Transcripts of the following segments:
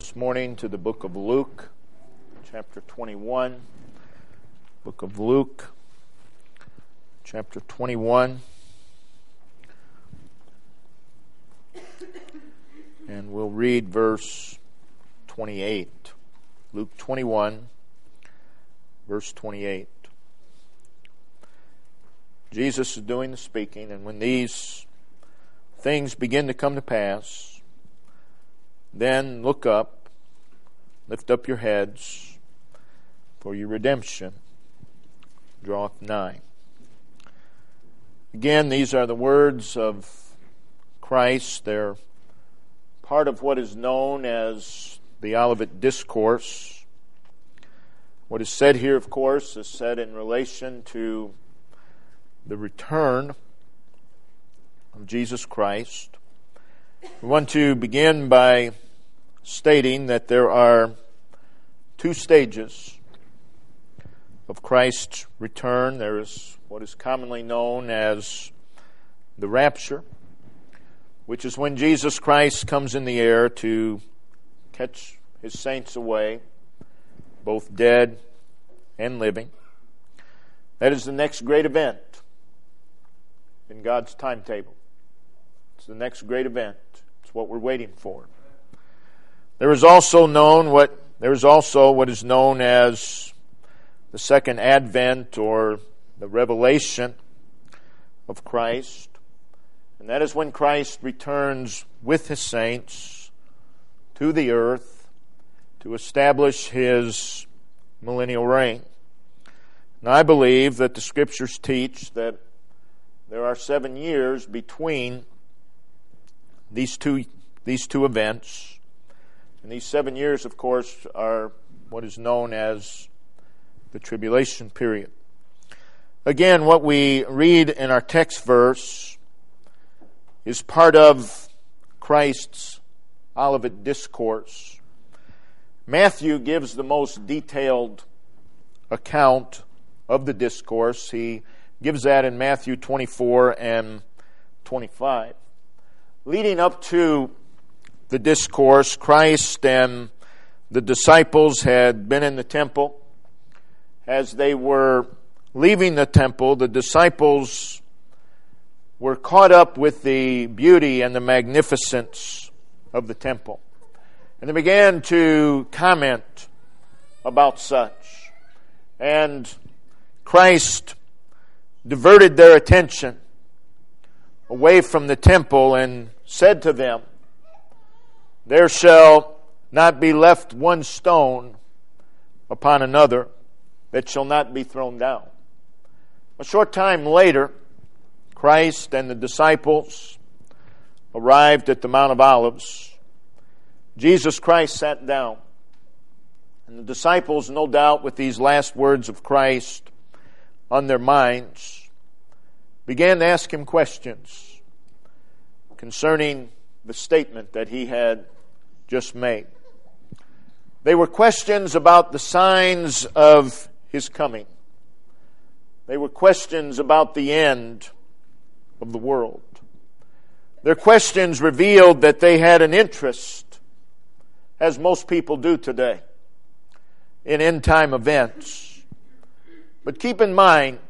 this morning to the book of Luke, chapter 21. Book of Luke, chapter 21. And we'll read verse 28. Luke 21, verse 28. Jesus is doing the speaking, and when these things begin to come to pass, then look up, lift up your heads, for your redemption draweth nigh. Again, these are the words of Christ. They're part of what is known as the Olivet Discourse. What is said here, of course, is said in relation to the return of Jesus Christ. We want to begin by stating that there are two stages of Christ's return. There is what is commonly known as the rapture, which is when Jesus Christ comes in the air to catch his saints away, both dead and living. That is the next great event in God's timetable. It's the next great event. It's what we're waiting for. There is also what is known as the second advent, or the revelation of Christ. And that is when Christ returns with his saints to the earth to establish his millennial reign. Now, I believe that the Scriptures teach that there are 7 years between these two events. And these 7 years, of course, are what is known as the tribulation period. Again, what we read in our text verse is part of Christ's Olivet Discourse. Matthew gives the most detailed account of the discourse. He gives that in Matthew 24 and 25. Leading up to the discourse, Christ and the disciples had been in the temple. As they were leaving the temple, the disciples were caught up with the beauty and the magnificence of the temple. And they began to comment about such. And Christ diverted their attention away from the temple and said to them, "There shall not be left one stone upon another that shall not be thrown down." A short time later, Christ and the disciples arrived at the Mount of Olives. Jesus Christ sat down. And the disciples, no doubt with these last words of Christ on their minds, began to ask him questions concerning the statement that he had just made. They were questions about the signs of his coming. They were questions about the end of the world. Their questions revealed that they had an interest, as most people do today, in end-time events. But keep in mind,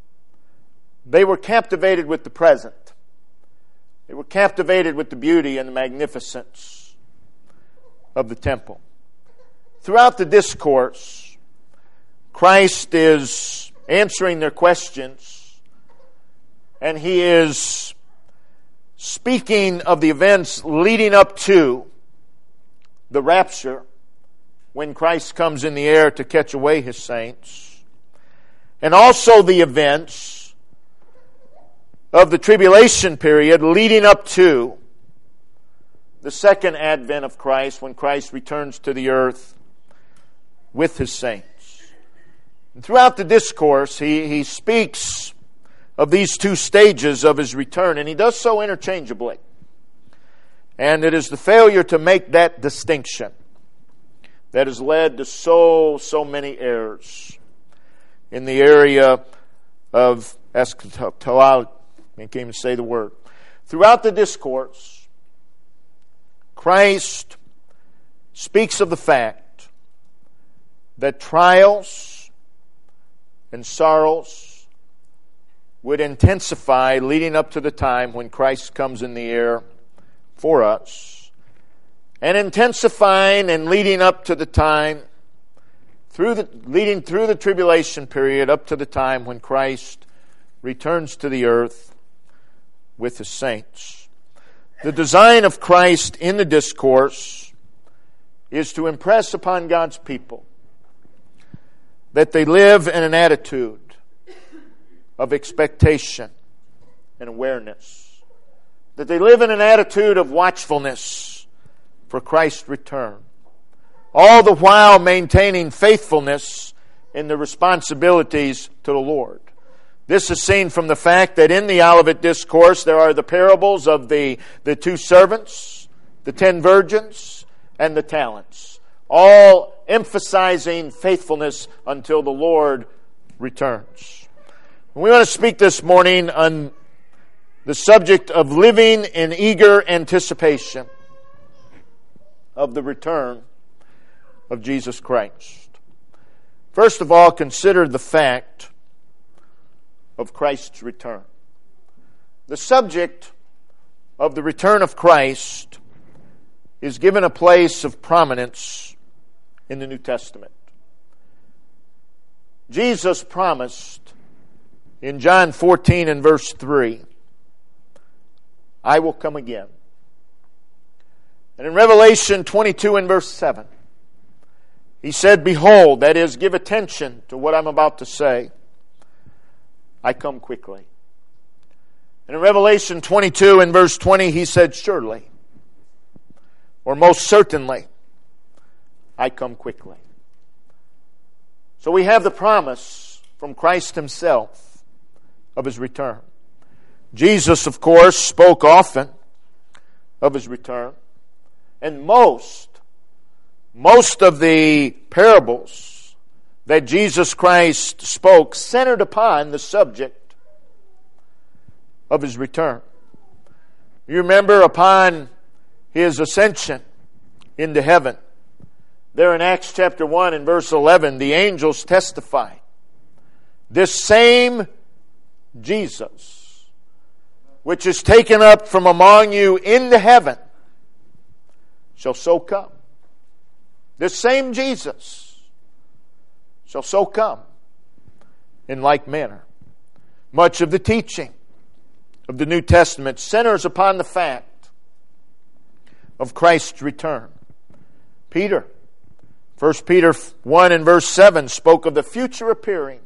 they were captivated with the present. They were captivated with the beauty and the magnificence of the temple. Throughout the discourse, Christ is answering their questions, and he is speaking of the events leading up to the rapture, when Christ comes in the air to catch away his saints, and also the events of the tribulation period leading up to the second advent of Christ, when Christ returns to the earth with his saints. And throughout the discourse, he speaks of these two stages of his return, and he does so interchangeably. And it is the failure to make that distinction that has led to so many errors in the area of eschatology. I can't even say the word. Throughout the discourse, Christ speaks of the fact that trials and sorrows would intensify leading up to the time when Christ comes in the air for us, and intensifying and leading up to the time leading through the tribulation period up to the time when Christ returns to the earth with His saints. The design of Christ in the discourse is to impress upon God's people that they live in an attitude of expectation and awareness, that they live in an attitude of watchfulness for Christ's return, all the while maintaining faithfulness in the responsibilities to the Lord. This is seen from the fact that in the Olivet Discourse there are the parables of the 2 servants, the 10 virgins, and the talents, all emphasizing faithfulness until the Lord returns. We want to speak this morning on the subject of living in eager anticipation of the return of Jesus Christ. First of all, consider the fact of Christ's return. The subject of the return of Christ is given a place of prominence in the New Testament. Jesus promised in John 14 and verse 3, "I will come again." And in Revelation 22 and verse 7, He said, "Behold," that is, give attention to what I'm about to say, "I come quickly." And in Revelation 22 and verse 20, He said, "Surely," or most certainly, "I come quickly." So we have the promise from Christ Himself of His return. Jesus, of course, spoke often of His return. And most of the parables that Jesus Christ spoke centered upon the subject of His return. You remember upon His ascension into heaven, there in Acts chapter 1 and verse 11, the angels testify, "This same Jesus, which is taken up from among you into heaven, shall so come." This same Jesus shall so come in like manner. Much of the teaching of the New Testament centers upon the fact of Christ's return. Peter, 1 Peter 1 and verse 7, spoke of the future appearing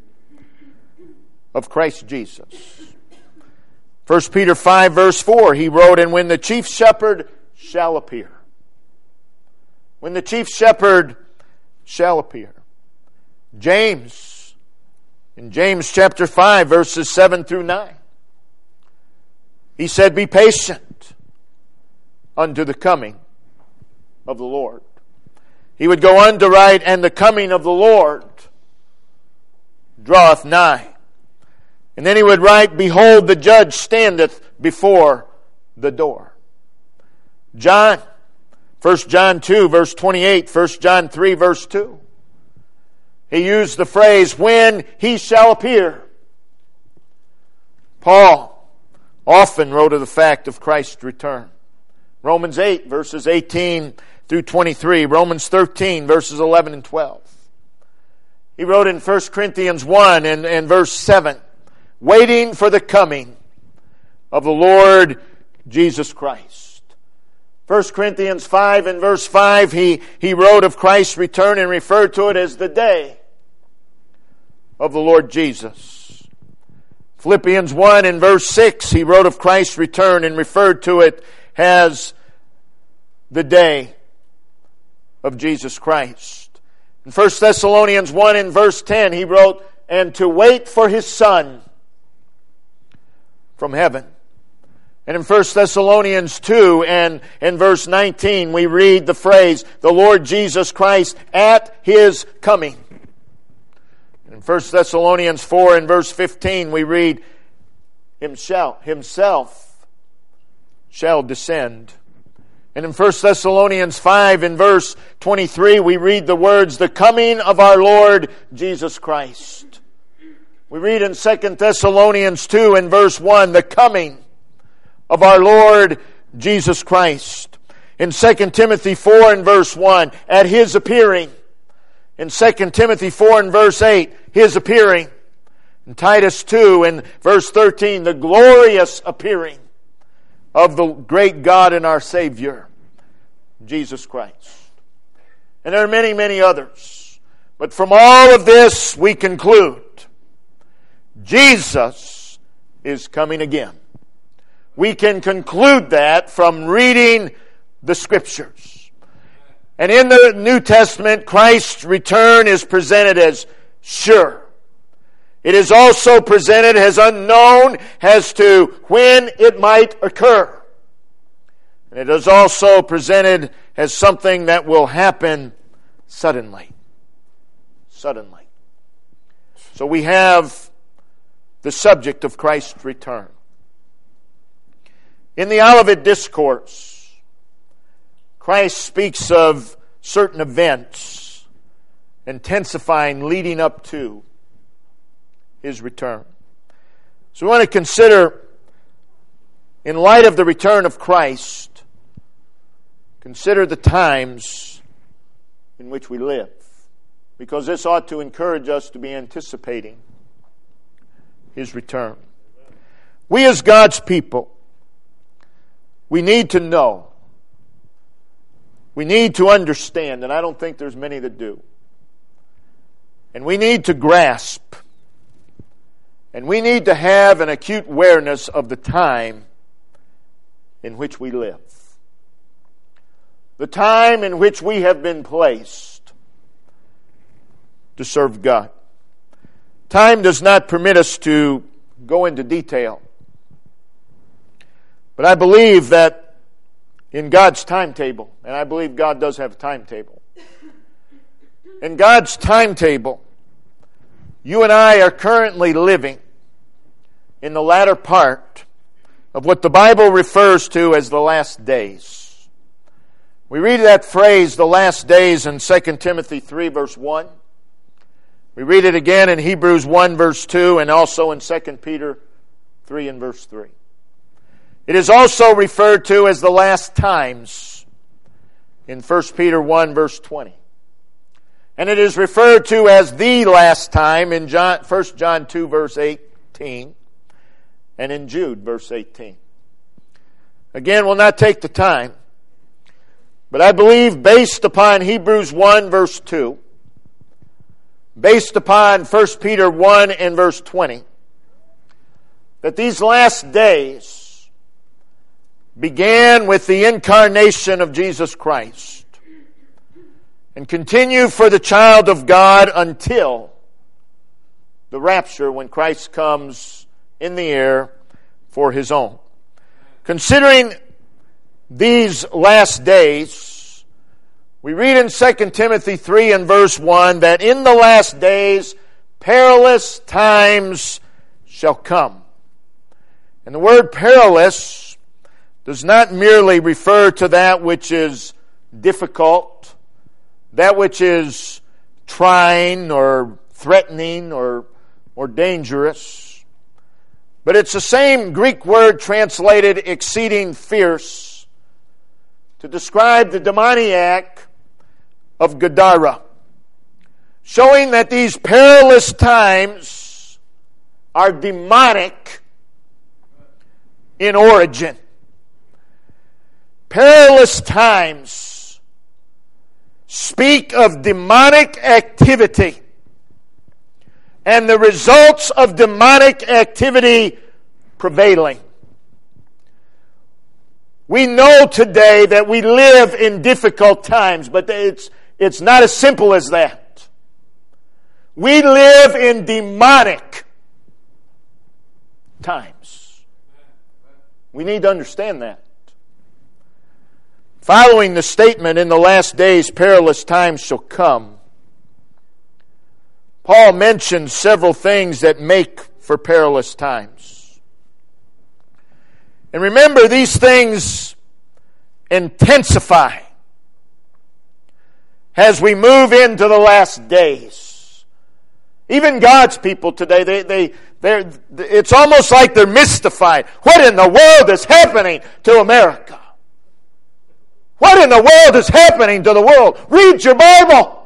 of Christ Jesus. 1 Peter 5 verse 4, he wrote, "And when the chief shepherd shall appear." When the chief shepherd shall appear. James, in James chapter 5, verses 7 through 9, he said, "Be patient unto the coming of the Lord." He would go on to write, "And the coming of the Lord draweth nigh." And then he would write, "Behold, the judge standeth before the door." John, 1 John 2, verse 28, 1 John 3, verse 2. He used the phrase, "when He shall appear." Paul often wrote of the fact of Christ's return. Romans 8, verses 18 through 23. Romans 13, verses 11 and 12. He wrote in 1 Corinthians 1 and verse 7, "Waiting for the coming of the Lord Jesus Christ." 1 Corinthians 5 and verse 5, he wrote of Christ's return and referred to it as the day of the Lord Jesus. Philippians 1 and verse 6, he wrote of Christ's return and referred to it as the day of Jesus Christ. In 1 Thessalonians 1 and verse 10, he wrote, "And to wait for His Son from heaven." And in 1 Thessalonians 2 and in verse 19, we read the phrase, "The Lord Jesus Christ at His coming." In 1 Thessalonians 4 and verse 15, we read, Himself shall descend And in 1 Thessalonians 5 in verse 23, we read the words, the coming of our Lord Jesus Christ. We read in 2 Thessalonians 2 in verse 1, the coming of our Lord Jesus Christ. In 2 Timothy 4 in verse 1, at His appearing. In 2 Timothy 4 in verse 8, His appearing. In Titus 2 in verse 13, the glorious appearing of the great God and our Savior, Jesus Christ. And there are many, many others. But from all of this, we conclude, Jesus is coming again. We can conclude that from reading the Scriptures. And in the New Testament, Christ's return is presented as sure. It is also presented as unknown as to when it might occur. And it is also presented as something that will happen suddenly. Suddenly. So we have the subject of Christ's return. In the Olivet Discourse, Christ speaks of certain events intensifying leading up to His return. So we want to consider, in light of the return of Christ, consider the times in which we live. Because this ought to encourage us to be anticipating His return. We as God's people, we need to know. We need to understand, and I don't think there's many that do. And we need to grasp. And we need to have an acute awareness of the time in which we live. The time in which we have been placed to serve God. Time does not permit us to go into detail. But I believe that in God's timetable, and I believe God does have a timetable. In God's timetable, you and I are currently living in the latter part of what the Bible refers to as the last days. We read that phrase, the last days, in 2 Timothy 3 verse 1. We read it again in Hebrews 1 verse 2 and also in 2 Peter 3 and verse 3. It is also referred to as the last times in 1 Peter 1 verse 20. And it is referred to as the last time in 1 John 2 verse 18 and in Jude verse 18. Again, we'll not take the time, but I believe based upon Hebrews 1 verse 2, based upon 1 Peter 1 and verse 20, that these last days began with the incarnation of Jesus Christ and continue for the child of God until the rapture when Christ comes in the air for His own. Considering these last days, we read in 2 Timothy 3 and verse 1 that in the last days perilous times shall come. And the word perilous does not merely refer to that which is difficult, that which is trying or threatening or dangerous. But it's the same Greek word translated exceeding fierce to describe the demoniac of Gadara, showing that these perilous times are demonic in origin. Perilous times speak of demonic activity and the results of demonic activity prevailing. We know today that we live in difficult times, but it's not as simple as that. We live in demonic times. We need to understand that. Following the statement, in the last days perilous times shall come, Paul mentions several things that make for perilous times. And remember, these things intensify as we move into the last days. Even God's people today, it's almost like they're mystified. What in the world is happening to America? What in the world is happening to the world? Read your Bible.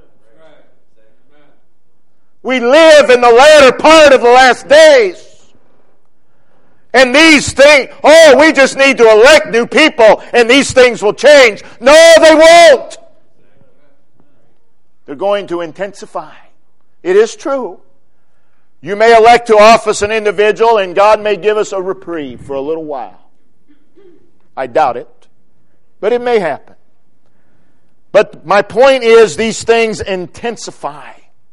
We live in the latter part of the last days. And these things, we just need to elect new people and these things will change. No, they won't. They're going to intensify. It is true. You may elect to office an individual and God may give us a reprieve for a little while. I doubt it, but it may happen. But my point is these things intensify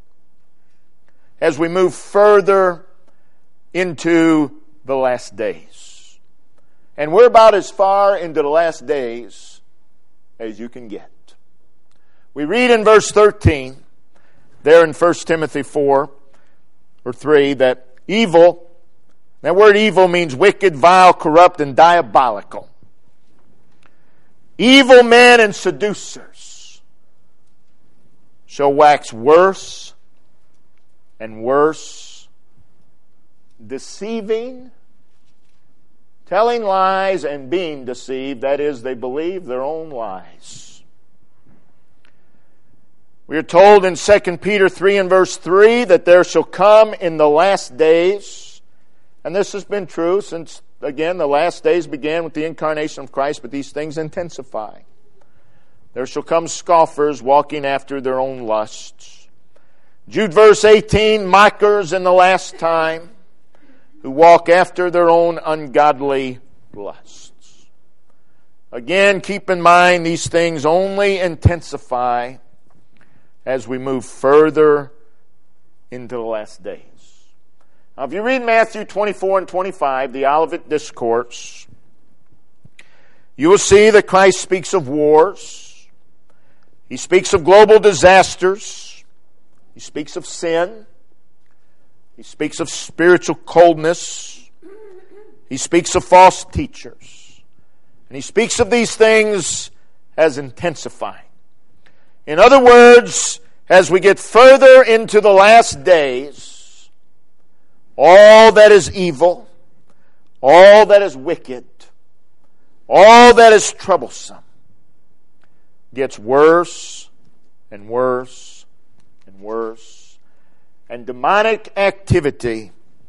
as we move further into the last days. And we're about as far into the last days as you can get. We read in verse 13, there in 1 Timothy 4 or 3, that evil, that word evil means wicked, vile, corrupt, and diabolical. Evil men and seducers shall wax worse and worse, deceiving, telling lies, and being deceived. That is, they believe their own lies. We are told in 2 Peter 3 and verse 3 that there shall come in the last days, and this has been true since, again, the last days began with the incarnation of Christ, but these things intensify. There shall come scoffers walking after their own lusts. Jude verse 18, mockers in the last time, who walk after their own ungodly lusts. Again, keep in mind these things only intensify as we move further into the last days. Now, if you read Matthew 24 and 25, the Olivet Discourse, you will see that Christ speaks of wars. He speaks of global disasters. He speaks of sin. He speaks of spiritual coldness. He speaks of false teachers. And he speaks of these things as intensifying. In other words, as we get further into the last days, all that is evil, all that is wicked, all that is troublesome gets worse and worse and worse. And demonic activity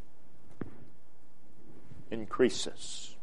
increases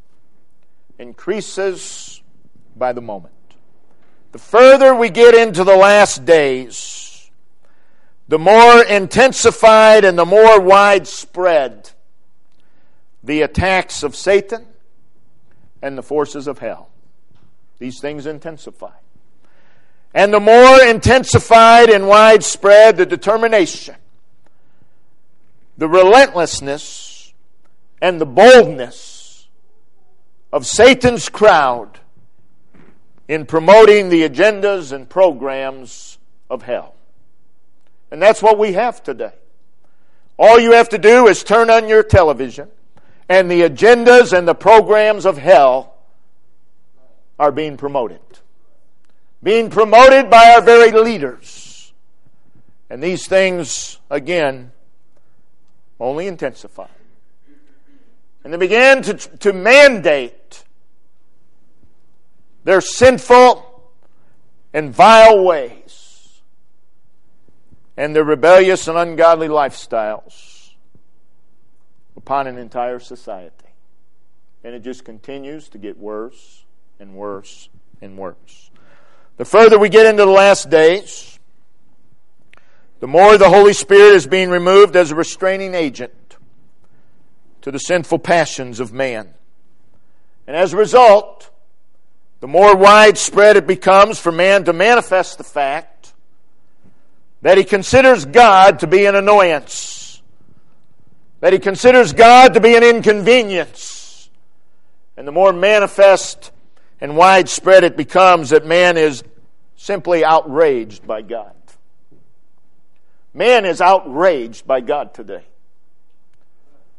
by the moment. The further we get into the last days, the more intensified and the more widespread the attacks of Satan and the forces of hell. These things intensify. And the more intensified and widespread the determination, the relentlessness, and the boldness of Satan's crowd in promoting the agendas and programs of hell. And that's what we have today. All you have to do is turn on your television, and the agendas and the programs of hell are being promoted. Being promoted by our very leaders. And these things, again, only intensify. And they began to mandate their sinful and vile ways and their rebellious and ungodly lifestyles upon an entire society. And it just continues to get worse and worse and worse. The further we get into the last days, the more the Holy Spirit is being removed as a restraining agent to the sinful passions of man. And as a result, the more widespread it becomes for man to manifest the fact that he considers God to be an annoyance, that he considers God to be an inconvenience. And the more manifest and widespread it becomes that man is simply outraged by God. Man is outraged by God today.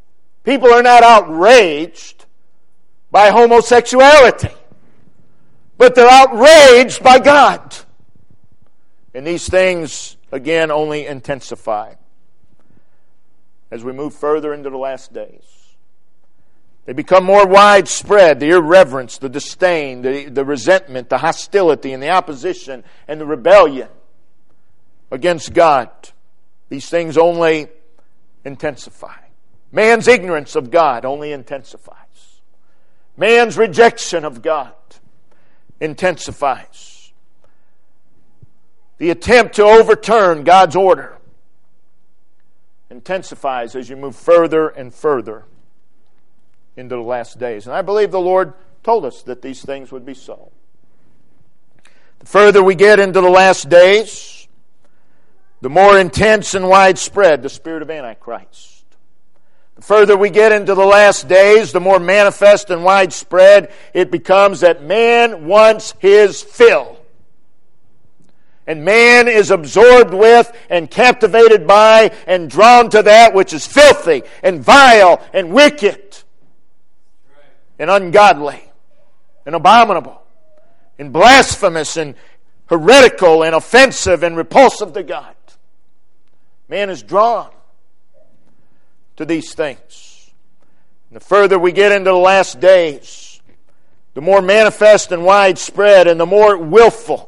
People are not outraged by homosexuality. but they're outraged by God. And these things, again, only intensify as we move further into the last days. They become more widespread, the irreverence, the disdain, the resentment, the hostility, and the opposition, and the rebellion against God. These things only intensify. Man's ignorance of God only intensifies. Man's rejection of God intensifies. The attempt to overturn God's order intensifies as you move further and further into the last days. And I believe the Lord told us that these things would be so. The further we get into the last days, the more intense and widespread the spirit of Antichrist. The further we get into the last days, the more manifest and widespread it becomes that man wants his fill. And man is absorbed with and captivated by and drawn to that which is filthy and vile and wicked and ungodly and abominable and blasphemous and heretical and offensive and repulsive to God. Man is drawn to these things. And the further we get into the last days, the more manifest and widespread and the more willful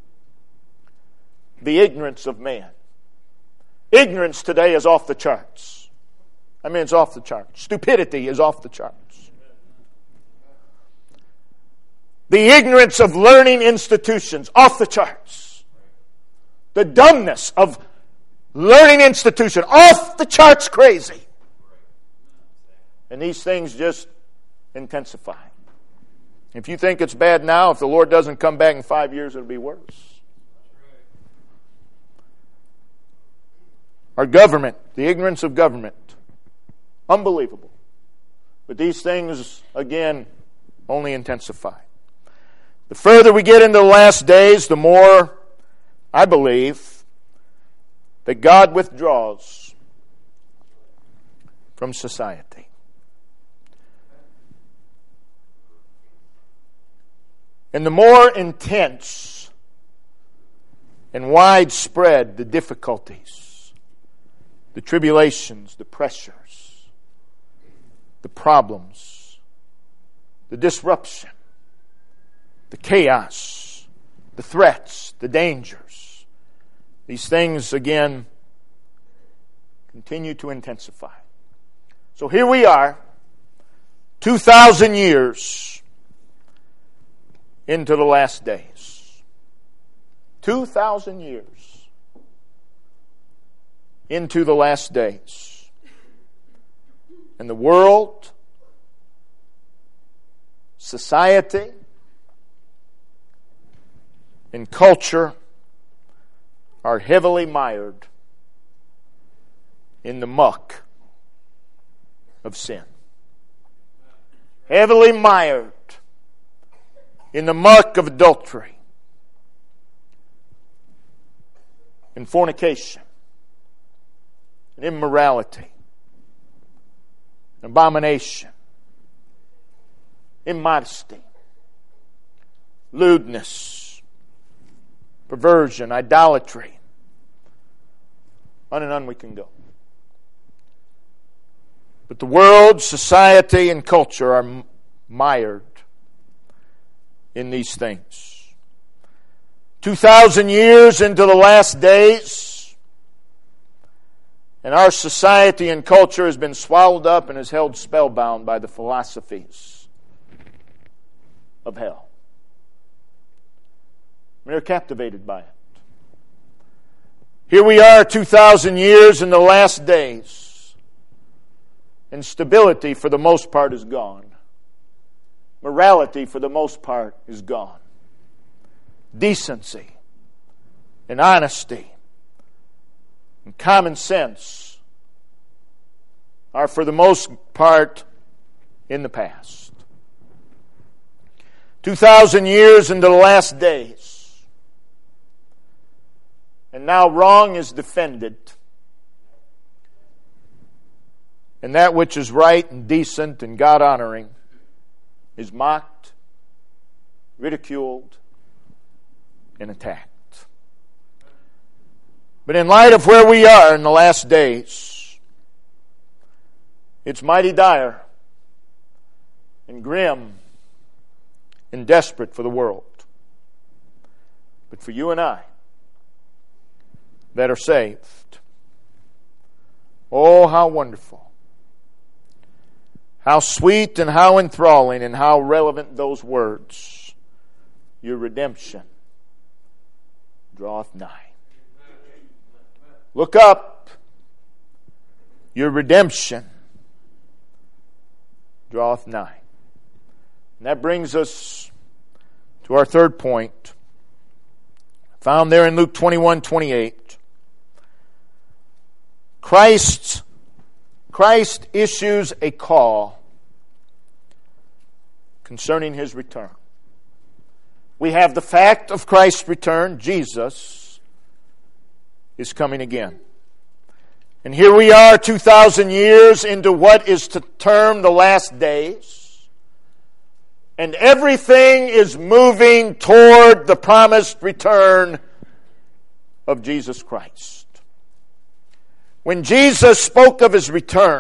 the ignorance of man. Ignorance today is off the charts. I mean, it's off the charts. Stupidity is off the charts. The ignorance of learning institutions, off the charts. The dumbness of learning institution, off the charts crazy. And these things just intensify. If you think it's bad now, if the Lord doesn't come back in 5 years, it'll be worse. Our government, the ignorance of government, unbelievable. But these things, again, only intensify. The further we get into the last days, the more, I believe, that God withdraws from society. And the more intense and widespread the difficulties, the tribulations, the pressures, the problems, the disruption, the chaos, the threats, the dangers. These things, again, continue to intensify. So here we are, 2,000 years into the last days. 2,000 years into the last days. And the world, society, and culture are heavily mired in the muck of sin. Heavily mired in the muck of adultery and fornication and immorality, abomination, immodesty, lewdness, perversion, idolatry. On and on we can go. But the world, society, and culture are mired in these things. 2,000 years into the last days, and our society and culture has been swallowed up and is held spellbound by the philosophies of hell. They're captivated by it. Here we are 2,000 years in the last days, and stability for the most part is gone. Morality for the most part is gone. Decency and honesty and common sense are for the most part in the past. 2,000 years into the last days. And now wrong is defended. And that which is right and decent and God-honoring is mocked ridiculed, and attacked. But in light of where we are in the last days, it's mighty dire and grim and desperate for the world. But for you and I that are saved, oh, how wonderful, how sweet and how enthralling and how relevant those words. Your redemption draweth nigh. Look up. Your redemption draweth nigh. And that brings us to our third point, found there in Luke 21:28. Christ issues a call concerning His return. We have the fact of Christ's return. Jesus is coming again. And here we are 2,000 years into what is to term the last days. And everything is moving toward the promised return of Jesus Christ. When Jesus spoke of His return,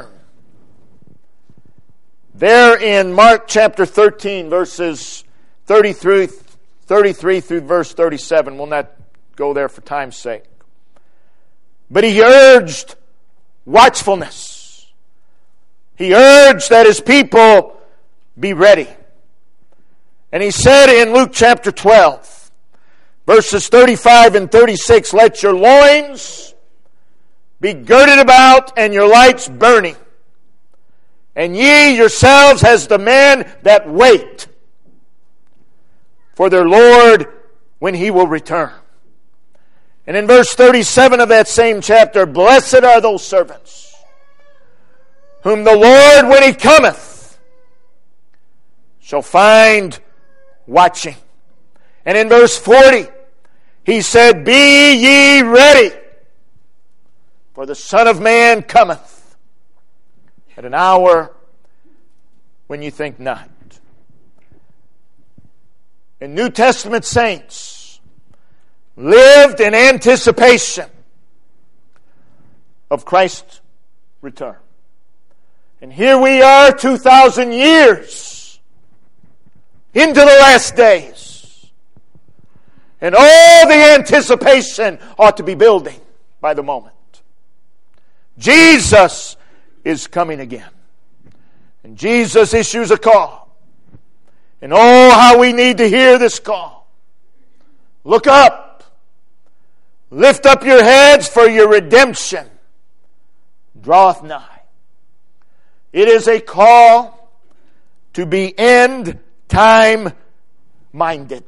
there in Mark chapter 13, verses 33 through verse 37, we'll not go there for time's sake. But He urged watchfulness. He urged that His people be ready. And He said in Luke chapter 12, verses 35 and 36, let your loins be girded about and your lights burning. And ye yourselves as the men that wait for their Lord when He will return. And in verse 37 of that same chapter, blessed are those servants whom the Lord, when He cometh, shall find watching. And in verse 40, He said, be ye ready, for the Son of Man cometh at an hour when you think not. And New Testament saints lived in anticipation of Christ's return. And here we are 2,000 years into the last days. And all the anticipation ought to be building by the moment. Jesus is coming again. And Jesus issues a call. And oh, how we need to hear this call. Look up. Lift up your heads, for your redemption draweth nigh. It is a call to be end-time minded.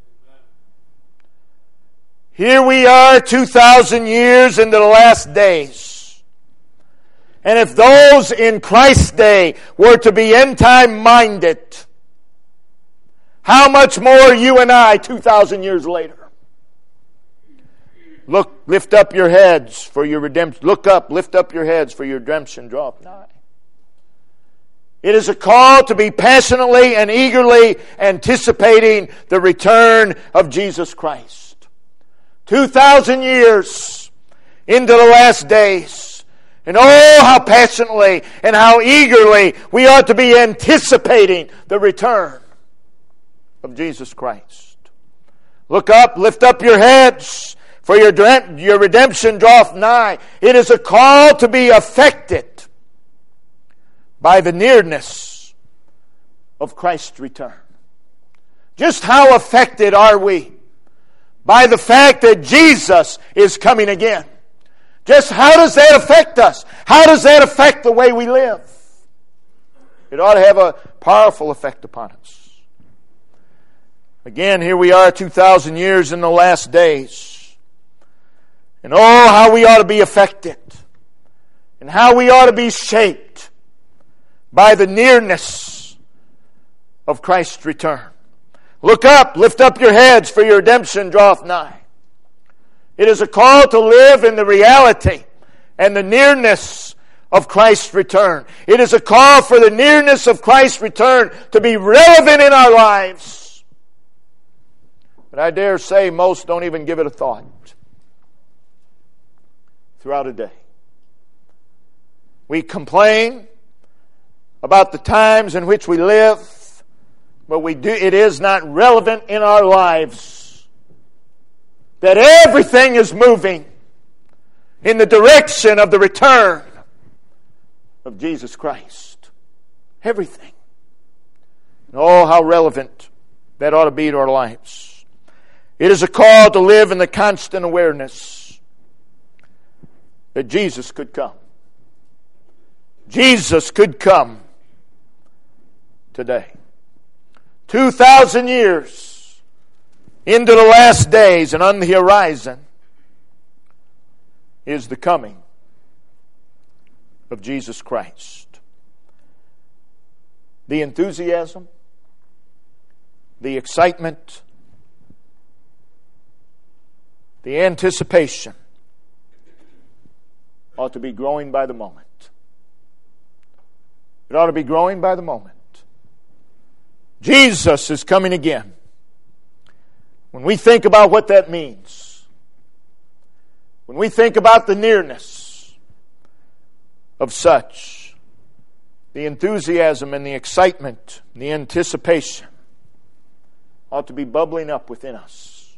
Here we are 2,000 years into the last days. And if those in Christ's day were to be end-time minded, how much more you and I 2,000 years later? Look, lift up your heads, for your redemption. Look up, lift up your heads, for your redemption draweth nigh. It is a call to be passionately and eagerly anticipating the return of Jesus Christ. 2,000 years into the last days. And oh, how passionately and how eagerly we ought to be anticipating the return of Jesus Christ. Look up, lift up your heads, for your redemption draweth nigh. It is a call to be affected by the nearness of Christ's return. Just how affected are we by the fact that Jesus is coming again? Just how does that affect us? How does that affect the way we live? It ought to have a powerful effect upon us. Again, here we are 2,000 years in the last days. And oh, how we ought to be affected. And how we ought to be shaped by the nearness of Christ's return. Look up, lift up your heads, for your redemption draweth nigh. It is a call to live in the reality and the nearness of Christ's return. It is a call for the nearness of Christ's return to be relevant in our lives But I dare say most don't even give it a thought throughout a day. We complain about the times in which we live, but it is not relevant in our lives that everything is moving in the direction of the return of Jesus Christ. Everything. And oh, how relevant that ought to be to our lives. It is a call to live in the constant awareness that Jesus could come. Jesus could come today. 2,000 years into the last days, and on the horizon is the coming of Jesus Christ. The enthusiasm, the excitement, the anticipation ought to be growing by the moment. It ought to be growing by the moment. Jesus is coming again. When we think about what that means, when we think about the nearness of such, the enthusiasm and the excitement, and the anticipation ought to be bubbling up within us.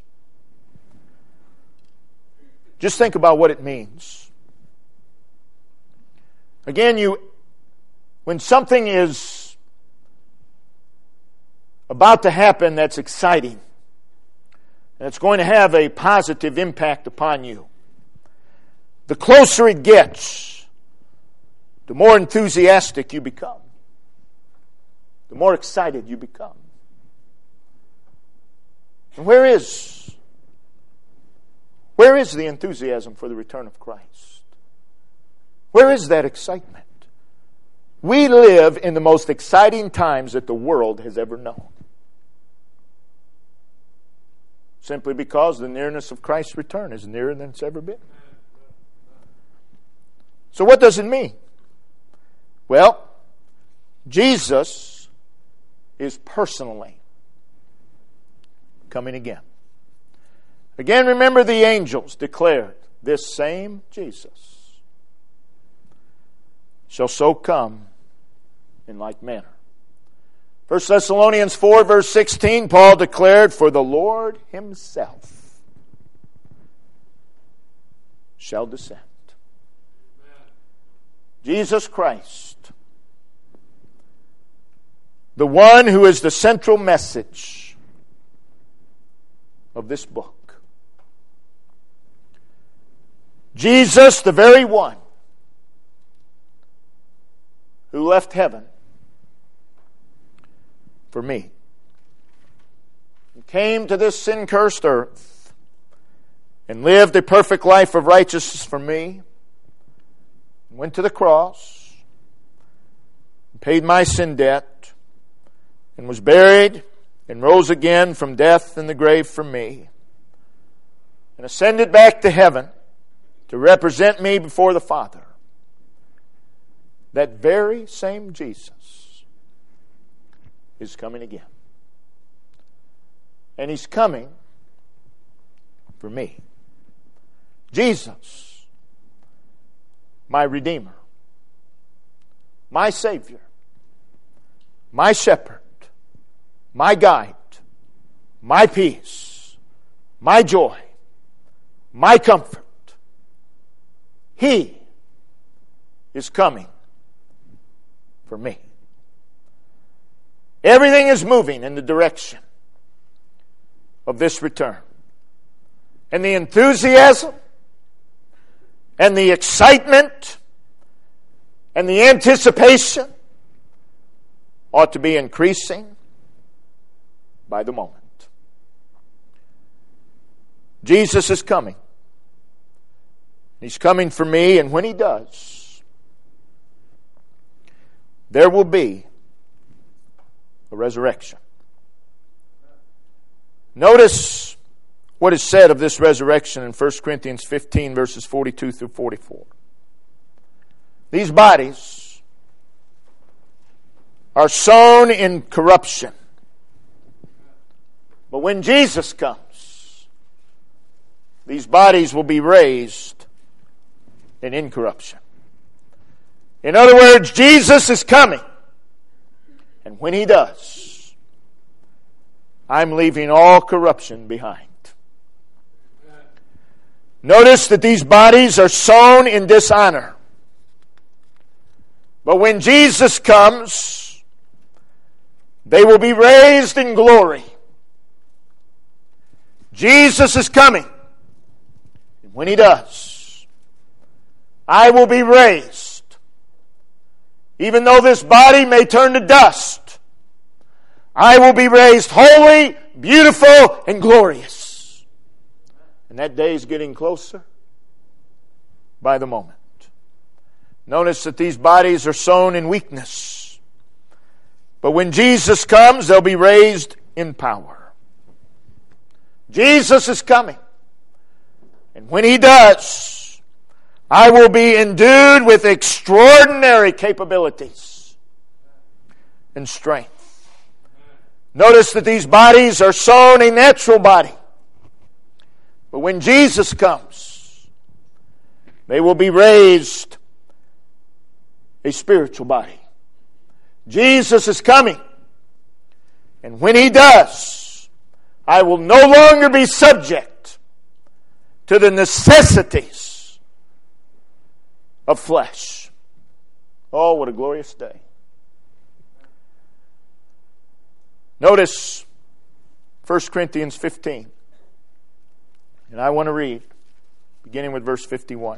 Just think about what it means. Again, when something is about to happen that's exciting, and it's going to have a positive impact upon you, the closer it gets, the more enthusiastic you become. The more excited you become. And where is the enthusiasm for the return of Christ? Where is that excitement? We live in the most exciting times that the world has ever known. Simply because the nearness of Christ's return is nearer than it's ever been. So what does it mean? Well, Jesus is personally coming again. Again, remember the angels declared, this same Jesus shall so come in like manner. 1 Thessalonians 4 verse 16, Paul declared, for the Lord himself shall descend. Jesus Christ, the one who is the central message of this book. Jesus, the very one who left heaven for me, and came to this sin-cursed earth and lived a perfect life of righteousness for me, went to the cross, paid my sin debt, and was buried and rose again from death and the grave for me, and ascended back to heaven to represent me before the Father. That very same Jesus is coming again. And he's coming for me. Jesus, my Redeemer, my Savior, my Shepherd, my Guide, my peace, my joy, my comfort. He is coming for me. Everything is moving in the direction of this return. And the enthusiasm and the excitement and the anticipation ought to be increasing by the moment. Jesus is coming. He's coming for me, and when he does, there will be a resurrection. Notice what is said of this resurrection in 1 Corinthians 15, verses 42 through 44. These bodies are sown in corruption. But when Jesus comes, these bodies will be raised in incorruption. In other words, Jesus is coming. And when He does, I'm leaving all corruption behind. Notice that these bodies are sown in dishonor. But when Jesus comes, they will be raised in glory. Jesus is coming. And when He does, I will be raised. Even though this body may turn to dust, I will be raised holy, beautiful, and glorious. And that day is getting closer by the moment. Notice that these bodies are sown in weakness. But when Jesus comes, they'll be raised in power. Jesus is coming. And when He does, I will be endued with extraordinary capabilities and strength. Notice that these bodies are sown a natural body. But when Jesus comes, they will be raised a spiritual body. Jesus is coming. And when He does, I will no longer be subject to the necessities of flesh. Oh, what a glorious day. Notice 1 Corinthians 15. And I want to read, beginning with verse 51.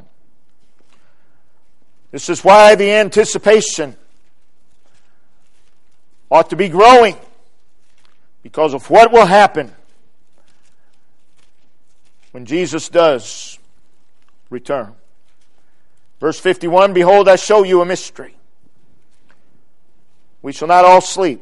This is why the anticipation ought to be growing, because of what will happen when Jesus does return. Verse 51, behold, I show you a mystery. We shall not all sleep.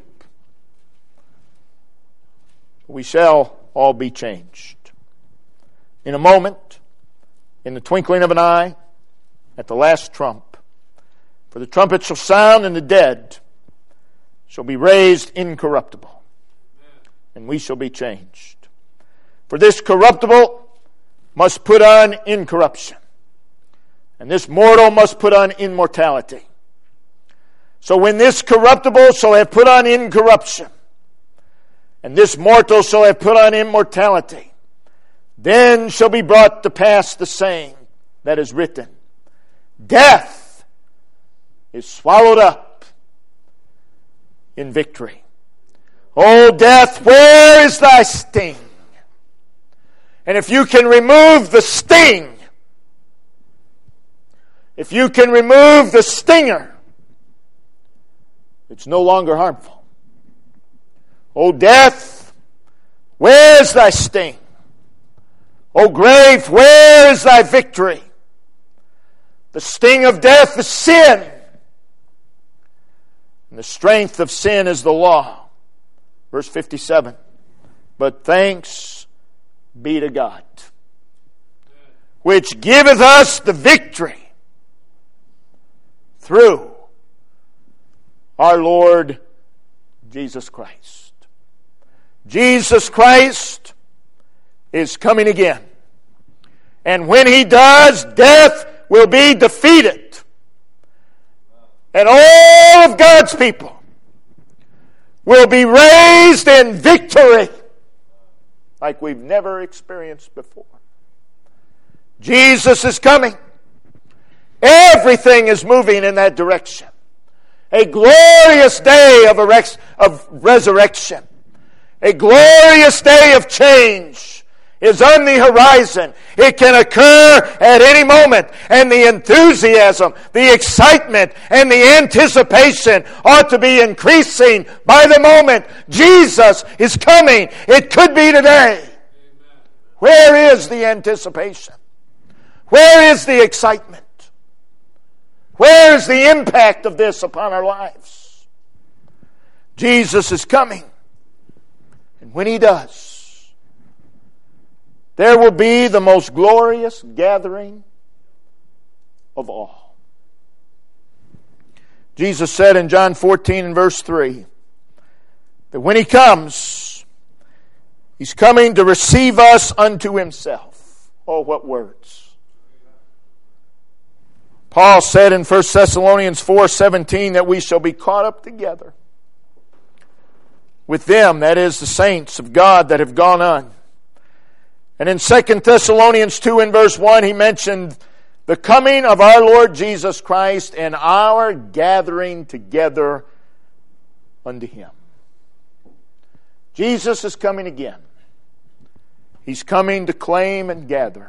We shall all be changed. In a moment, in the twinkling of an eye, at the last trump. For the trumpet shall sound, and the dead shall be raised incorruptible. And we shall be changed. For this corruptible must put on incorruption. And this mortal must put on immortality. So when this corruptible shall have put on incorruption, and this mortal shall have put on immortality, then shall be brought to pass the saying that is written, death is swallowed up in victory. O death, where is thy sting? And if you can remove the sting, if you can remove the stinger, it's no longer harmful. O death, where is thy sting? O grave, where is thy victory? The sting of death is sin, and the strength of sin is the law. Verse 57. But thanks be to God, which giveth us the victory through our Lord Jesus Christ. Jesus Christ is coming again. And when He does, death will be defeated. And all of God's people will be raised in victory like we've never experienced before. Jesus is coming. Everything is moving in that direction. A glorious day of resurrection. A glorious day of change is on the horizon. It can occur at any moment. And the enthusiasm, the excitement, and the anticipation ought to be increasing by the moment. Jesus is coming. It could be today. Amen. Where is the anticipation? Where is the excitement? Where is the impact of this upon our lives? Jesus is coming. And when He does, there will be the most glorious gathering of all. Jesus said in John 14 and verse 3 that when He comes, He's coming to receive us unto Himself. Oh, what words. Paul said in 1 Thessalonians 4:17 that we shall be caught up together with them, that is, the saints of God that have gone on. And in 2 Thessalonians 2 in verse 1, he mentioned the coming of our Lord Jesus Christ and our gathering together unto Him. Jesus is coming again. He's coming to claim and gather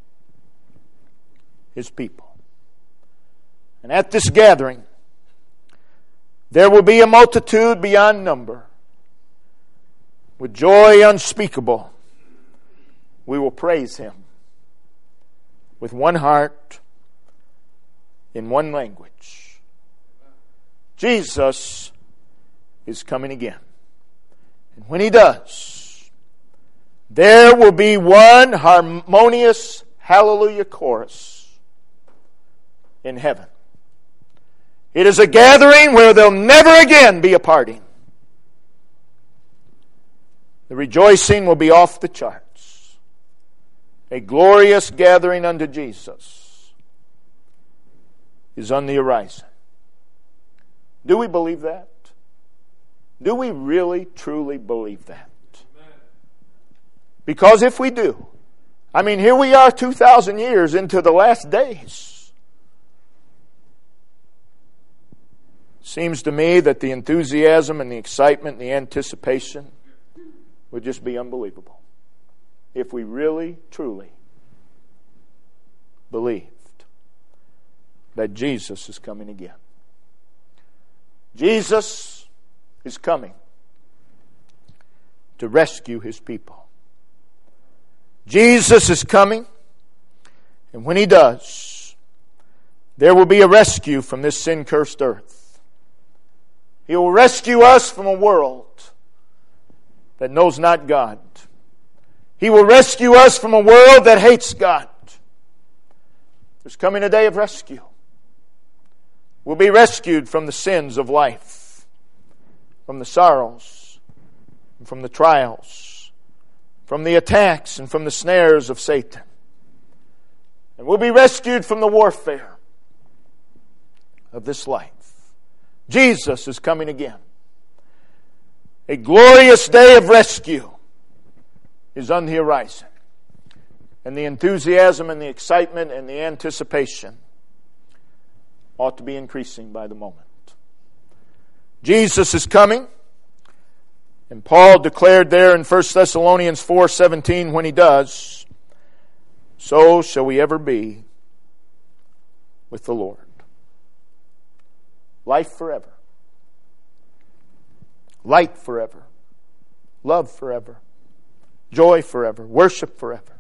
His people. And at this gathering, there will be a multitude beyond number. With joy unspeakable, we will praise Him with one heart, in one language. Jesus is coming again. And when He does, there will be one harmonious hallelujah chorus in heaven. It is a gathering where there'll never again be a parting. The rejoicing will be off the charts. A glorious gathering unto Jesus is on the horizon. Do we believe that? Do we really, truly believe that? Because if we do, here we are 2,000 years into the last days. Seems to me that the enthusiasm and the excitement and the anticipation would just be unbelievable if we really, truly believed that Jesus is coming again. Jesus is coming to rescue His people. Jesus is coming, and when He does, there will be a rescue from this sin-cursed earth. He will rescue us from a world that knows not God. He will rescue us from a world that hates God. There's coming a day of rescue. We'll be rescued from the sins of life, from the sorrows, from the trials, from the attacks and from the snares of Satan. And we'll be rescued from the warfare of this life. Jesus is coming again. A glorious day of rescue is on the horizon. And the enthusiasm and the excitement and the anticipation ought to be increasing by the moment. Jesus is coming. And Paul declared there in 1 Thessalonians 4:17, when He does, so shall we ever be with the Lord. Life forever. Light forever. Love forever. Joy forever. Worship forever.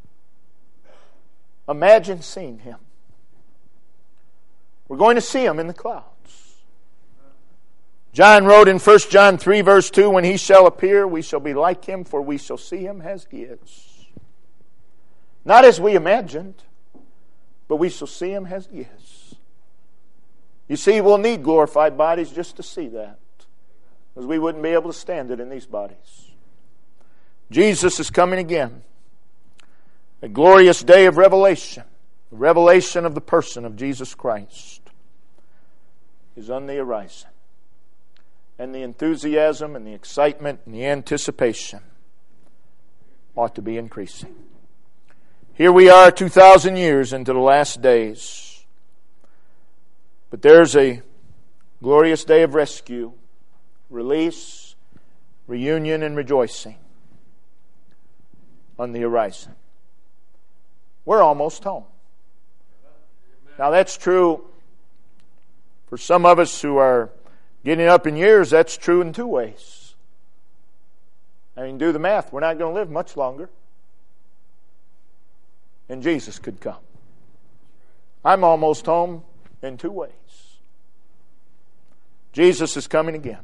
Imagine seeing Him. We're going to see Him in the clouds. John wrote in 1 John 3 verse 2, when He shall appear, we shall be like Him, for we shall see Him as He is. Not as we imagined, but we shall see Him as He is. You see, we'll need glorified bodies just to see that, because we wouldn't be able to stand it in these bodies. Jesus is coming again. A glorious day of revelation. The revelation of the person of Jesus Christ is on the horizon. And the enthusiasm and the excitement and the anticipation ought to be increasing. Here we are 2,000 years into the last days. But there's a glorious day of rescue, release, reunion, and rejoicing on the horizon. We're almost home. Now that's true for some of us who are getting up in years. That's true in two ways. Do the math. We're not going to live much longer. And Jesus could come. I'm almost home in two ways. Jesus is coming again.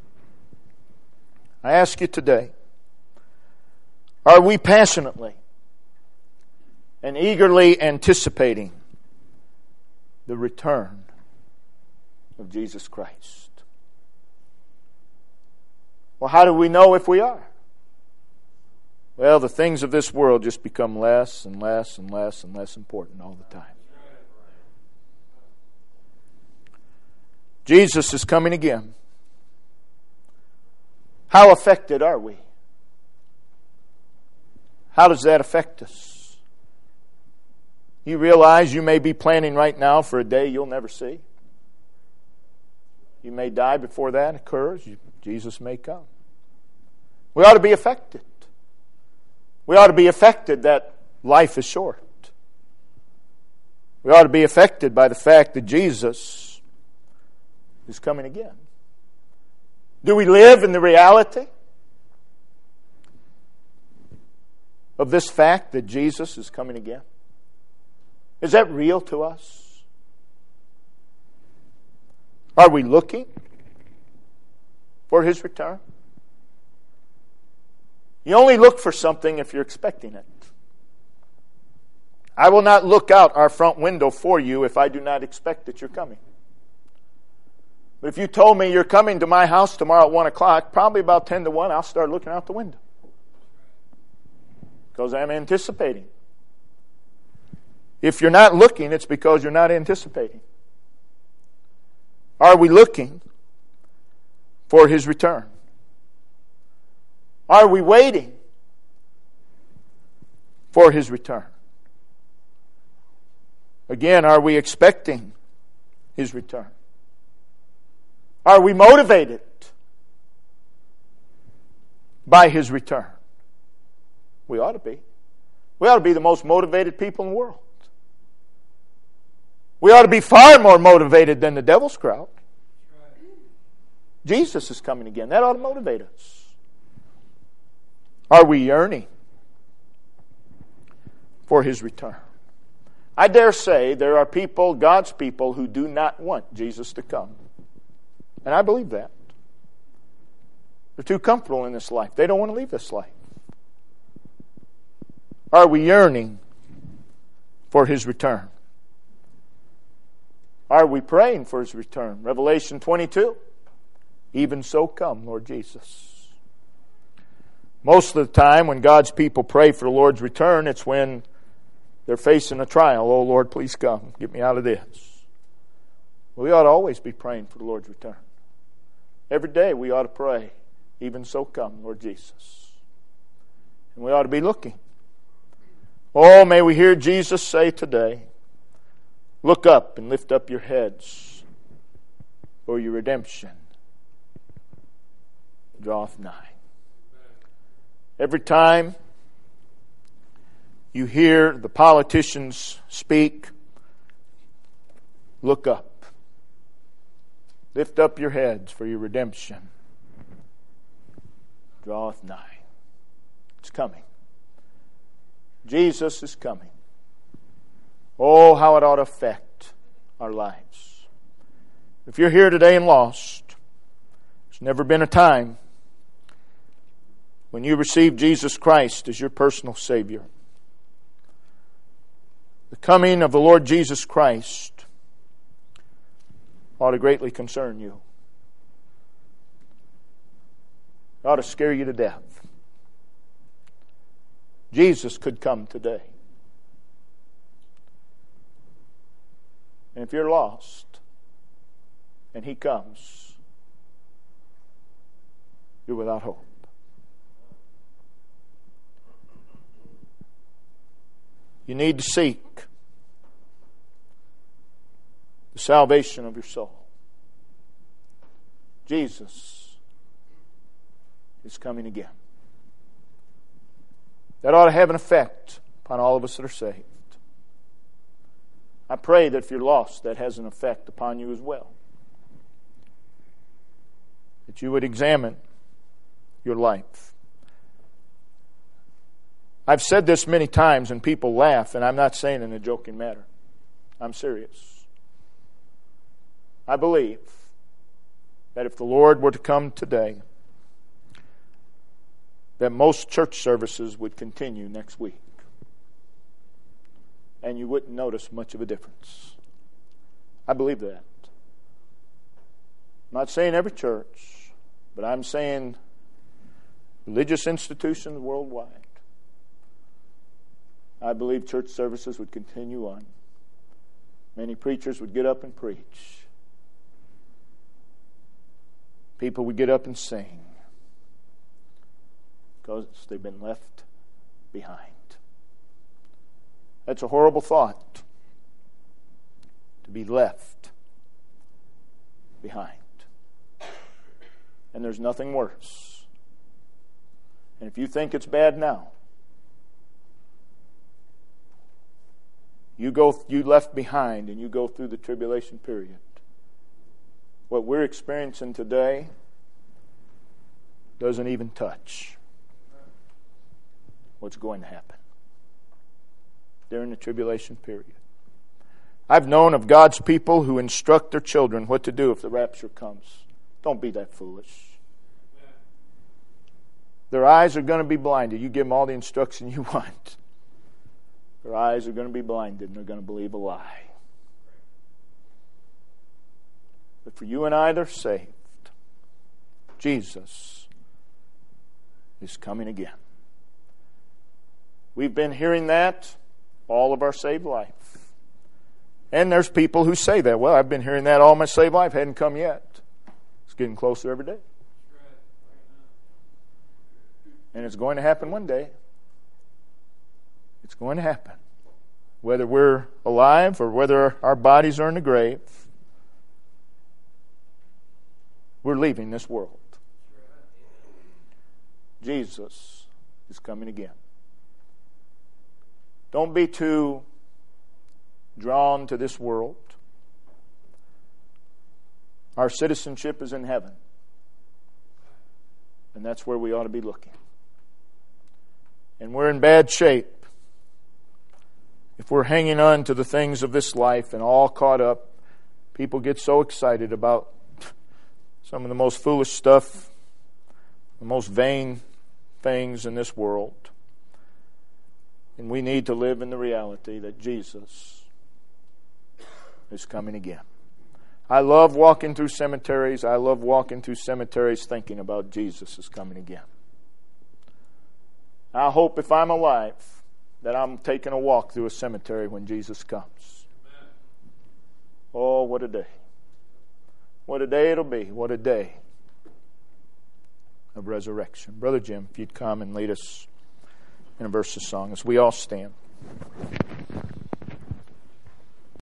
I ask you today, are we passionately and eagerly anticipating the return of Jesus Christ? Well, how do we know if we are? Well, the things of this world just become less and less and less and less important all the time. Jesus is coming again. How affected are we? How does that affect us? You realize you may be planning right now for a day you'll never see. You may die before that occurs. Jesus may come. We ought to be affected. We ought to be affected that life is short. We ought to be affected by the fact that Jesus is coming again. Do we live in the reality of this fact that Jesus is coming again? Is that real to us? Are we looking for His return? You only look for something if you're expecting it. I will not look out our front window for you if I do not expect that you're coming. But if you told me you're coming to my house tomorrow at 1 o'clock, probably about 10 to 1, I'll start looking out the window. Because I'm anticipating. If you're not looking, it's because you're not anticipating. Are we looking for His return? Are we waiting for His return? Again, are we expecting His return? Are we motivated by His return? We ought to be. We ought to be the most motivated people in the world. We ought to be far more motivated than the devil's crowd. Jesus is coming again. That ought to motivate us. Are we yearning for His return? I dare say there are people, God's people, who do not want Jesus to come. And I believe that. They're too comfortable in this life. They don't want to leave this life. Are we yearning for His return? Are we praying for His return? Revelation 22. Even so come, Lord Jesus. Most of the time when God's people pray for the Lord's return, it's when they're facing a trial. Oh, Lord, please come. Get me out of this. We ought to always be praying for the Lord's return. Every day we ought to pray, even so come, Lord Jesus. And we ought to be looking. Oh, may we hear Jesus say today, look up and lift up your heads, for your redemption draweth nigh. Every time you hear the politicians speak, look up. Lift up your heads, for your redemption draweth nigh. It's coming. Jesus is coming. Oh, how it ought to affect our lives. If you're here today and lost, there's never been a time when you received Jesus Christ as your personal Savior. The coming of the Lord Jesus Christ ought to greatly concern you. It ought to scare you to death. Jesus could come today. And if you're lost and He comes, you're without hope. You need to seek the salvation of your soul. Jesus is coming again. That ought to have an effect upon all of us that are saved. I pray that if you're lost, that has an effect upon you as well. That you would examine your life. I've said this many times and people laugh, and I'm not saying in a joking manner. I'm serious. I believe that if the Lord were to come today, that most church services would continue next week. And you wouldn't notice much of a difference. I believe that. I'm not saying every church, but I'm saying religious institutions worldwide. I believe church services would continue on. Many preachers would get up and preach. People would get up and sing because they've been left behind. That's a horrible thought, to be left behind. And there's nothing worse. And if you think it's bad now, you left behind and you go through the tribulation period. What we're experiencing today doesn't even touch what's going to happen during the tribulation period. I've known of God's people who instruct their children what to do if the rapture comes. Don't be that foolish. Their eyes are going to be blinded. You give them all the instruction you want. Their eyes are going to be blinded and they're going to believe a lie. But for you and I, they're saved. Jesus is coming again. We've been hearing that all of our saved life. And there's people who say that. Well, I've been hearing that all my saved life. Hadn't come yet. It's getting closer every day. And it's going to happen one day. It's going to happen. Whether we're alive or whether our bodies are in the grave, we're leaving this world. Jesus is coming again. Don't be too drawn to this world. Our citizenship is in heaven. And that's where we ought to be looking. And we're in bad shape if we're hanging on to the things of this life and all caught up. People get so excited about some of the most foolish stuff, the most vain things in this world. And we need to live in the reality that Jesus is coming again. I love walking through cemeteries. I love walking through cemeteries thinking about Jesus is coming again. I hope if I'm alive that I'm taking a walk through a cemetery when Jesus comes. Amen. Oh, what a day. What a day it'll be. What a day of resurrection. Brother Jim, if you'd come and lead us in a verse of song as we all stand.